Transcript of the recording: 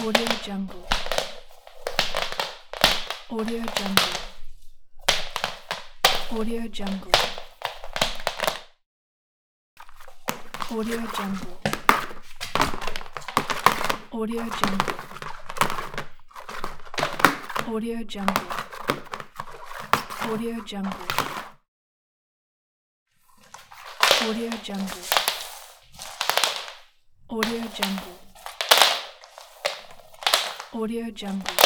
Audio Jungle. Audio Jungle. Audio Jungle. Audio Jungle. Audio Jungle. Audio Jungle. Audio Jungle. Audio Jungle. Audio Jungle. Audio Jungle.